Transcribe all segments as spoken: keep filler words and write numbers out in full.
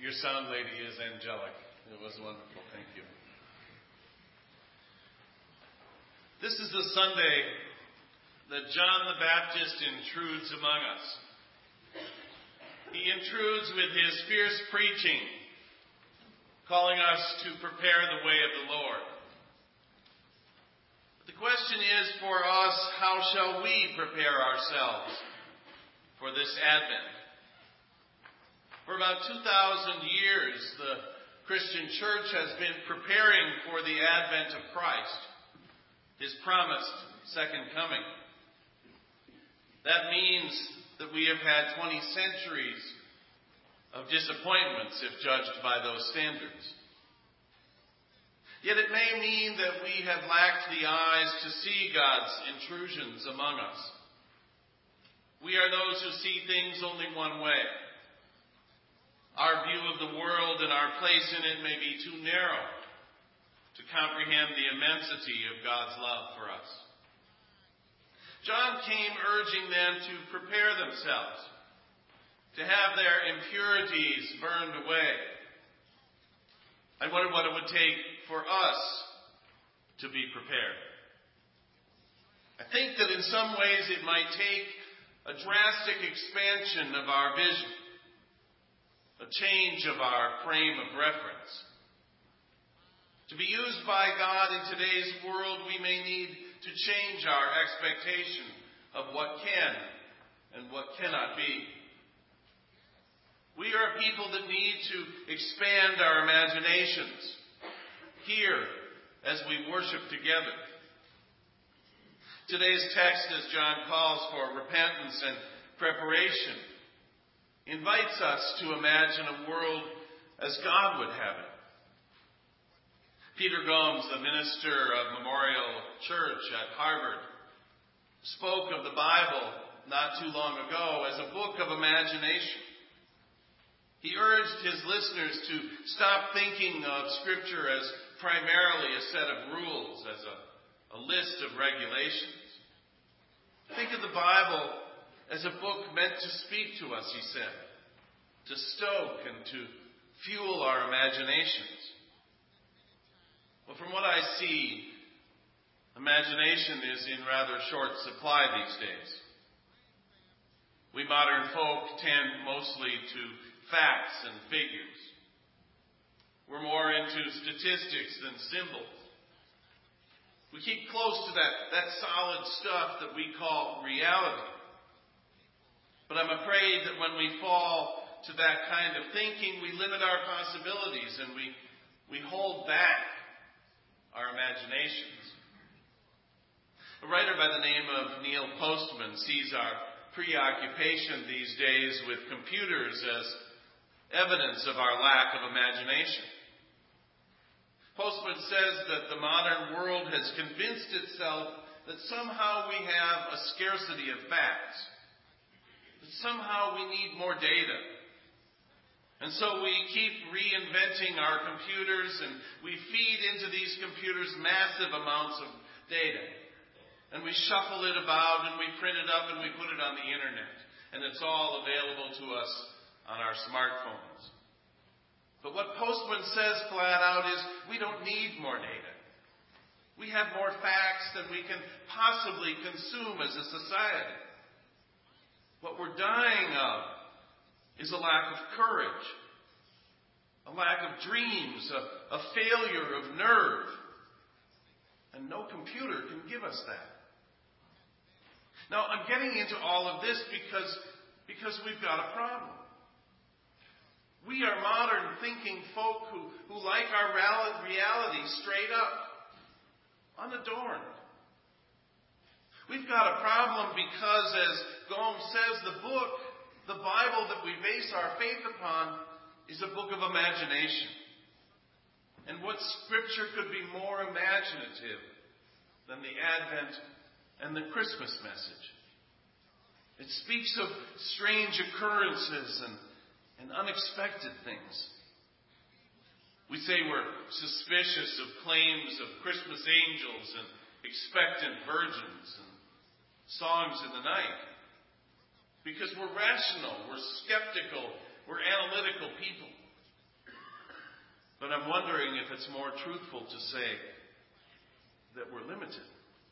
Your sound lady is angelic. It was wonderful. Thank you. This is the Sunday that John the Baptist intrudes among us. He intrudes with his fierce preaching, calling us to prepare the way of the Lord. But the question is for us, how shall we prepare ourselves for this Advent? For about two thousand years, the Christian church has been preparing for the advent of Christ, his promised second coming. That means that we have had twenty centuries of disappointments if judged by those standards. Yet it may mean that we have lacked the eyes to see God's intrusions among us. We are those who see things only one way. Our view of the world and our place in it may be too narrow to comprehend the immensity of God's love for us. John came urging them to prepare themselves, to have their impurities burned away. I wondered what it would take for us to be prepared. I think that in some ways it might take a drastic expansion of our vision, a change of our frame of reference. To be used by God in today's world, we may need to change our expectation of what can and what cannot be. We are people that need to expand our imaginations here as we worship together. Today's text, as John calls for repentance and preparation, invites us to imagine a world as God would have it. Peter Gomes, the minister of Memorial Church at Harvard, spoke of the Bible not too long ago as a book of imagination. He urged his listeners to stop thinking of Scripture as primarily a set of rules, as a, a list of regulations. Think of the Bible as a book meant to speak to us, he said, to stoke and to fuel our imaginations. Well, from what I see, imagination is in rather short supply these days. We modern folk tend mostly to facts and figures. We're more into statistics than symbols. We keep close to that, that solid stuff that we call reality. But I'm afraid that when we fall to that kind of thinking, we limit our possibilities and we, we hold back our imaginations. A writer by the name of Neil Postman sees our preoccupation these days with computers as evidence of our lack of imagination. Postman says that the modern world has convinced itself that somehow we have a scarcity of facts, that somehow we need more data. And so we keep reinventing our computers and we feed into these computers massive amounts of data. And we shuffle it about and we print it up and we put it on the internet. And it's all available to us on our smartphones. But what Postman says flat out is we don't need more data. We have more facts than we can possibly consume as a society. What we're dying of is a lack of courage, a lack of dreams, a, a failure of nerve. And no computer can give us that. Now, I'm getting into all of this because, because we've got a problem. We are modern thinking folk who, who like our reality straight up, unadorned. We've got a problem because, as Gomes says, the book, the Bible that we base our faith upon, is a book of imagination. And what Scripture could be more imaginative than the Advent and the Christmas message? It speaks of strange occurrences and and unexpected things. We say we're suspicious of claims of Christmas angels and expectant virgins and songs in the night because we're rational, we're skeptical, we're analytical people. But I'm wondering if it's more truthful to say that we're limited.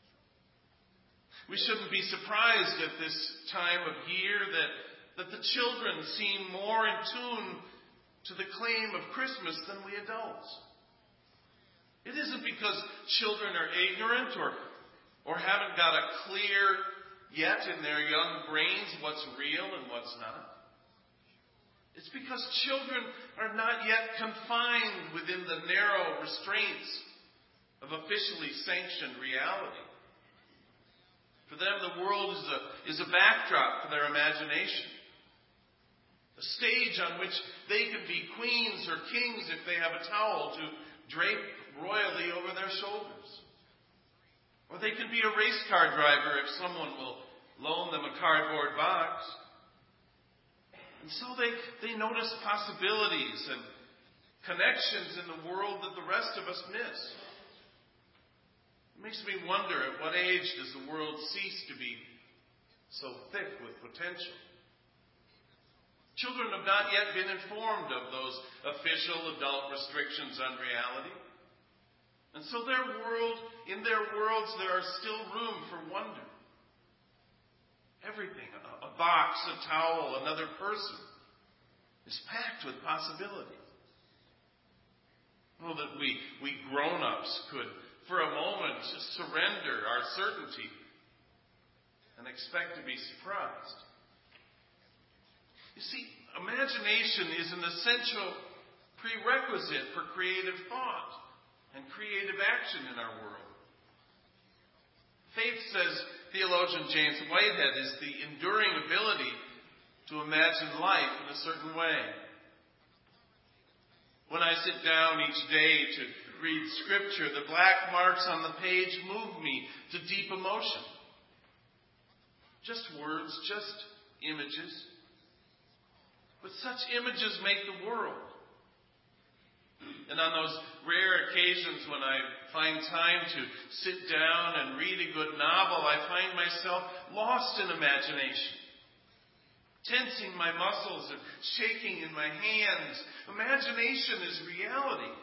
We shouldn't be surprised at this time of year that, that the children seem more in tune to the claim of Christmas than we adults. It isn't because children are ignorant or, or haven't got a clear yet in their young brains what's real and what's not. It's because children are not yet confined within the narrow restraints of officially sanctioned reality. For them, the world is a, is a backdrop for their imagination. A stage on which they can be queens or kings if they have a towel to drape royally over their shoulders. Or they can be a race car driver if someone will loan them a cardboard box. And so they, they notice possibilities and connections in the world that the rest of us miss. It makes me wonder, at what age does the world cease to be so thick with potential? Children have not yet been informed of those official adult restrictions on reality. And so their world, in their worlds, there are still room for wonder. Everything, a, a box, a towel, another person, is packed with possibility. Oh, that we, we grown-ups could, for a moment, surrender our certainty and expect to be surprised. You see, imagination is an essential prerequisite for creative thought and creative action in our world. Faith, says theologian James Whitehead, is the enduring ability to imagine life in a certain way. When I sit down each day to read Scripture, the black marks on the page move me to deep emotion. Just words, just images. But such images make the world. And on those rare occasions when I find time to sit down and read a good novel, I find myself lost in imagination, tensing my muscles and shaking in my hands. Imagination is reality.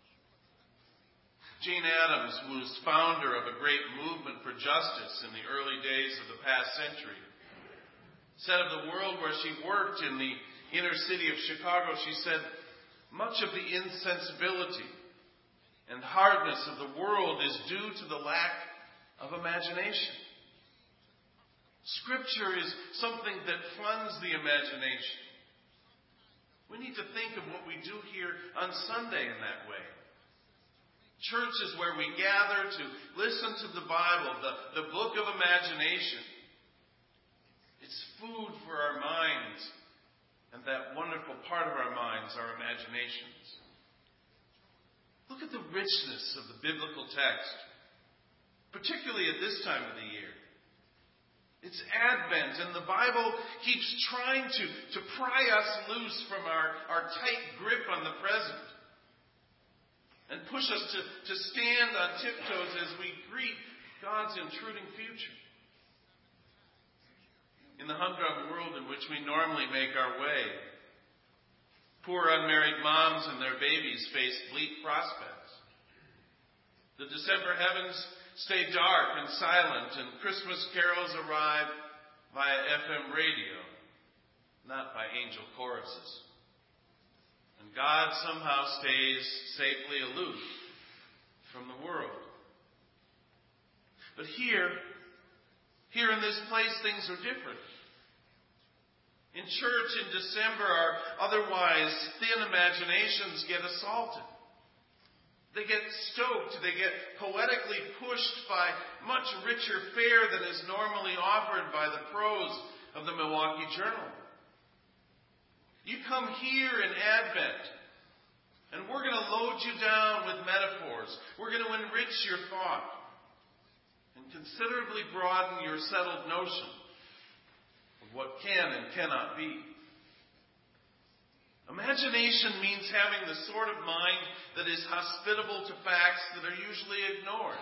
Jane Addams was founder of a great movement for justice in the early days of the past century. Said of the world where she worked in the inner city of Chicago, she said, much of the insensibility and hardness of the world is due to the lack of imagination. Scripture is something that funds the imagination. We need to think of what we do here on Sunday in that way. Church is where we gather to listen to the Bible, the, the book of imagination. It's food for our minds. And that wonderful part of our minds, our imaginations. Look at the richness of the biblical text, particularly at this time of the year. It's Advent, and the Bible keeps trying to, to pry us loose from our, our tight grip on the present and push us to, to stand on tiptoes as we greet God's intruding future. In the humdrum world in which we normally make our way, poor unmarried moms and their babies face bleak prospects. The December heavens stay dark and silent, and Christmas carols arrive via F M radio, not by angel choruses. And God somehow stays safely aloof from the world. But here, Here in this place, things are different. In church in December, our otherwise thin imaginations get assaulted. They get stoked. They get poetically pushed by much richer fare than is normally offered by the prose of the Milwaukee Journal. You come here in Advent, and we're going to load you down with metaphors. We're going to enrich your thought and considerably broaden your settled notion of what can and cannot be. Imagination means having the sort of mind that is hospitable to facts that are usually ignored.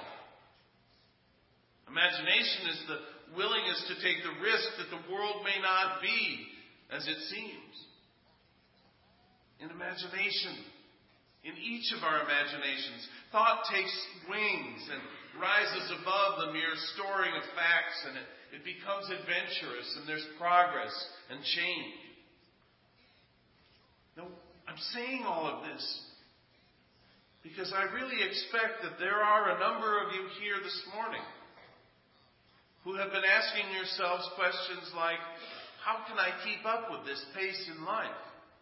Imagination is the willingness to take the risk that the world may not be as it seems. In imagination, In each of our imaginations, thought takes wings and rises above the mere storing of facts, and it, it becomes adventurous, and there's progress and change. Now, I'm saying all of this because I really expect that there are a number of you here this morning who have been asking yourselves questions like, how can I keep up with this pace in life?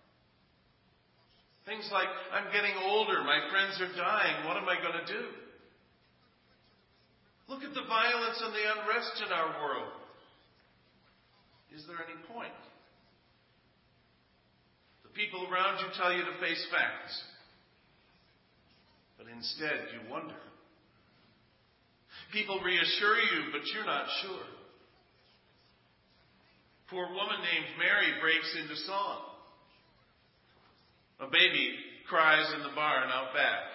Things like, I'm getting older, my friends are dying, what am I going to do? Look at the violence and the unrest in our world. Is there any point? The people around you tell you to face facts. But instead, you wonder. People reassure you, but you're not sure. Poor woman named Mary breaks into song. A baby cries in the barn out back.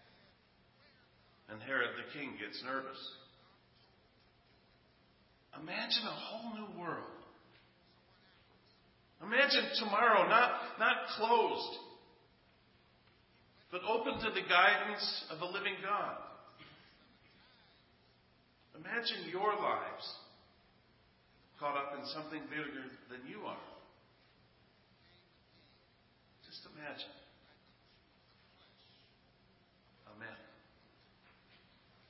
And Herod the king gets nervous. Imagine a whole new world. Imagine tomorrow not, not closed, but open to the guidance of a living God. Imagine your lives caught up in something bigger than you are. Just imagine.